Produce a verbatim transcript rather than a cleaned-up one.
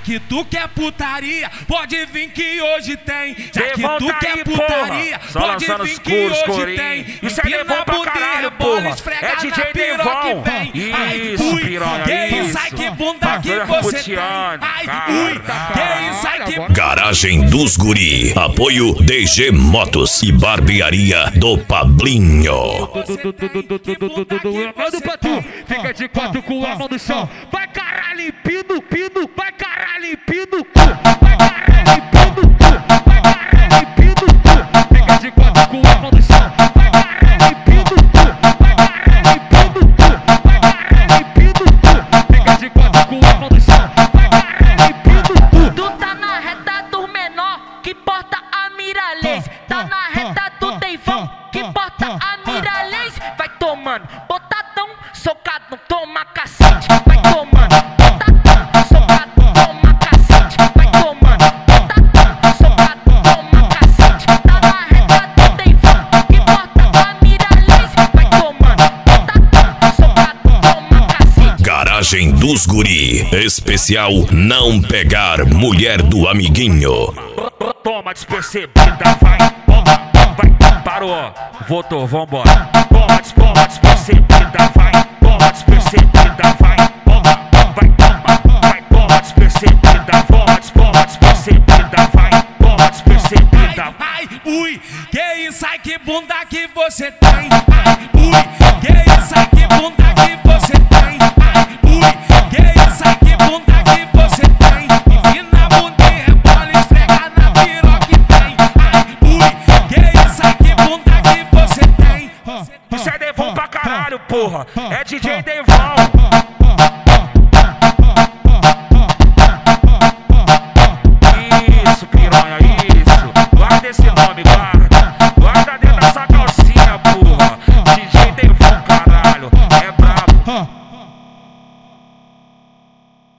que tu quer putaria, pode vir que hoje tem. Já que Devon tu tá quer aí, putaria, porra. pode Só vir lançando que os hoje corinho. tem. Isso é Devon pra caralho, porra. É D J Devon. Isso, piranha, que isso, isso. ai que bunda que Bagulho você tem. Rutiane, Ai, cara. ui, que isso, ai que... Garagem dos Guri. Apoio D G Motos e Barbearia do Pablinho. Manda pra tu, fica de quatro com a mão no chão. Vai caralho, limpino, pino, vai caralho, limpino, vai caralho, limpino, vai caralho, limpino, fica de quatro com a mão no chão. Vai caralho, limpino, vai caralho, limpino, vai caralho, limpino, fica de quatro com a mão no chão. Vai caralho, limpino. Tu tá na reta do menor, que porta a Miralês. Tá na reta do Deivão, que porta a Miralês. Vai tomando, botadão, socado, toma cacete. Vai tomando, botadão, socado, toma cacete. Vai tomando, botadão, socado, toma cacete. Tá na reta do Deivão, que porta a Miralês. Vai tomando, botadão, socado, toma cacete. Garagem dos Guri. Especial Não Pegar Mulher do Amiguinho. Toma despercebida, vai, toma, vai, parou, voltou, vambora. Toma, toma despercebida, vai, toma despercebida, vai.